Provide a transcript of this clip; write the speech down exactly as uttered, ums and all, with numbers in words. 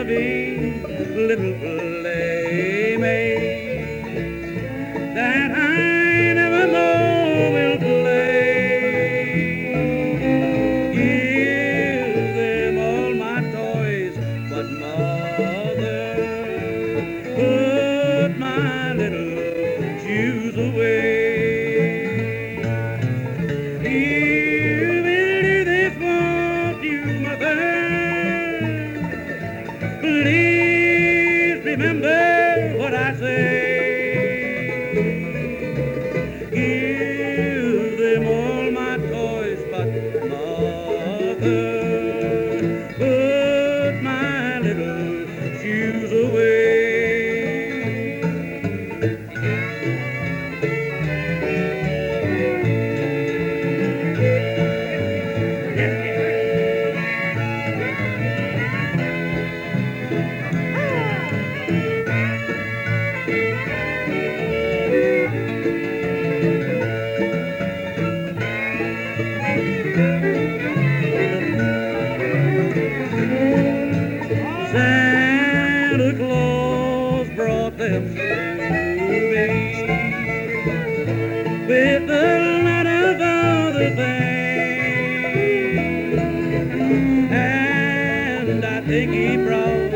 be little playmates that I never know will play. Give them all my toys, but mother, put my little shoes away. If it is this want you, mother, please remember what I say. Give them all my toys, but mother, put my little shoes away. Santa Claus brought them to me with a lot of other things, and I think he brought